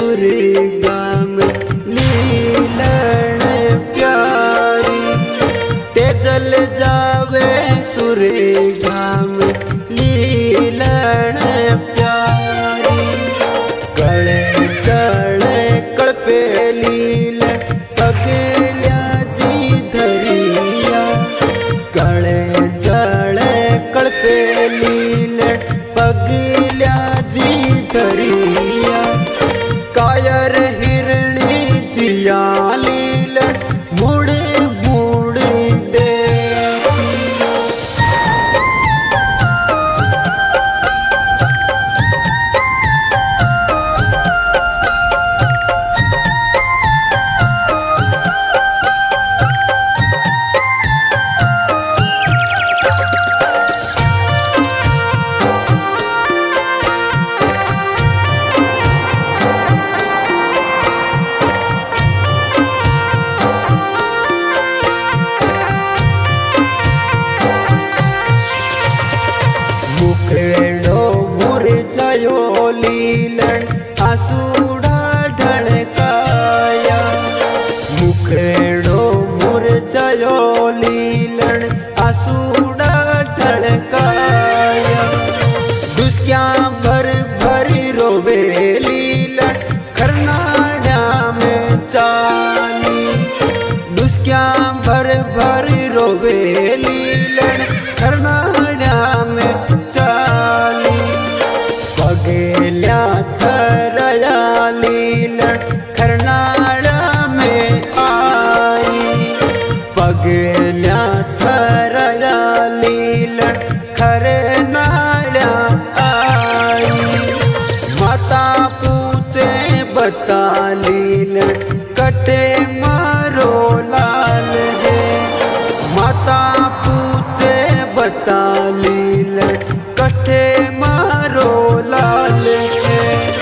सुरगाम लीलन प्यारी, तेजल जावे सुरगाम लीलन प्यारी। गले चढ़े कल्पे लील पगल्या जी धरिया, गले चढ़े कल्पे लील पगल्या जी धरिया। कायर हिरणी जिया लील मुड़ मुड़ दे। मुखेड़ो मुरझायो लीलन आसूड़ा ढलकाया, मुखेड़ो मुरझायो लीलन आसूड़ा ढलकाया। दुस्क्या भर भरी रोवे लीलन खरनाड़ा में चाली, दुस्क्या भर भरी रोवे लीलन खरनाड़ा में चाली। पगल्या थरया लीलन खरनाड़ा में आई, पगल्या थरया लीलन खरनाड़ा आई। माता पूछे बता लीलन कटे मारो लाल है, माता पूछे बता लीलन कटे मारो लाल है।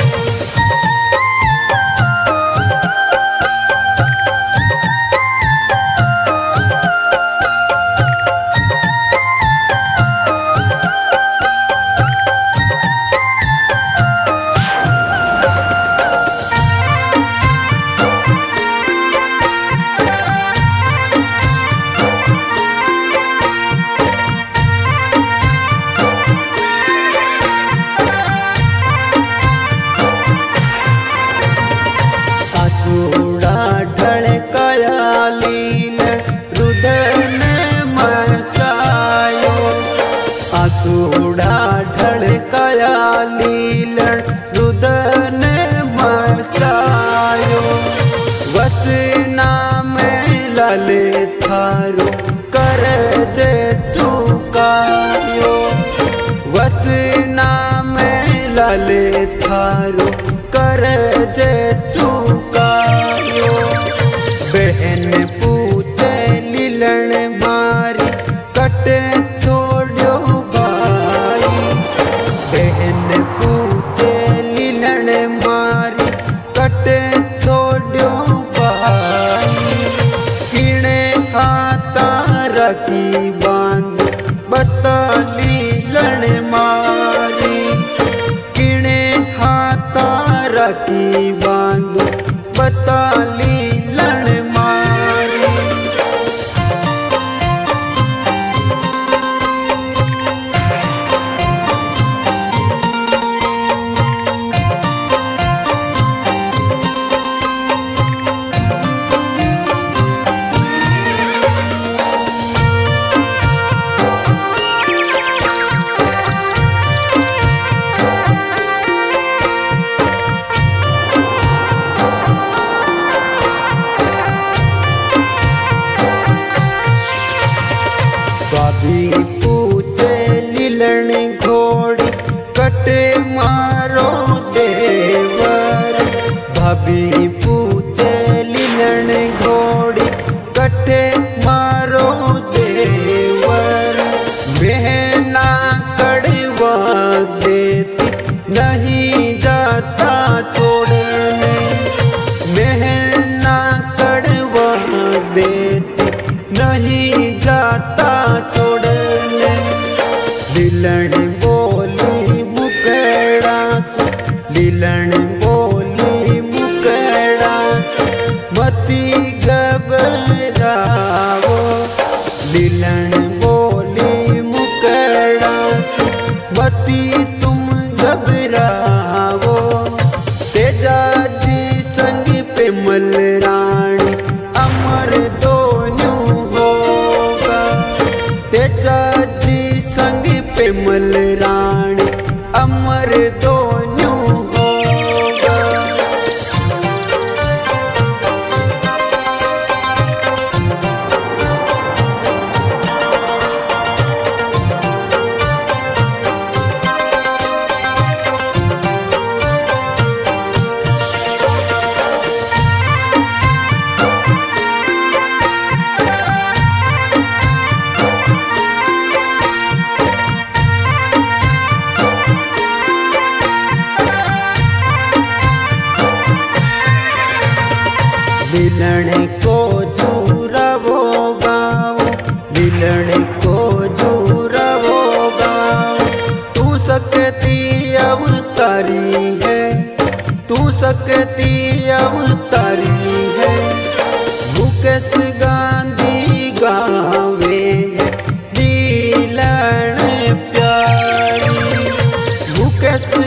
आसूड़ा ढलकाया लीलन रुदन मचायो, आसूड़ा ढलकाया लीलन रुदन मचायो। वचना में लाले थारो करज चुकायो, वचना में लाले थारो करज चुकायो। बहन पूछे लीलन मारी कटे छोड़ो भाई, बहन पूछे लीलन मारी कटे छोड़ो भाई। किणे हाथा रखी बांध बता लीलन मारी, किणे हाथा रखी बांध बता लीलन मारी। भाभी पूछे लीलन घोड़ी कटे मारो देवर, भाभी पूछे लीलन घोड़ी कटे मारो देवर। बहना कड़वा देती नहीं जाता छोड़ने, बहना कड़वा देती नहीं जाता छोड़ने। लीलन बोली मुकड़ा सु, लीलन बोली मिलन को झूरवो गाँव, मिलन को झूरवो गाँव। तू सकती अवतारी है, तू सकती अवतारी है। मुकेश गांधी गावे मिलन प्यारी, मुकेश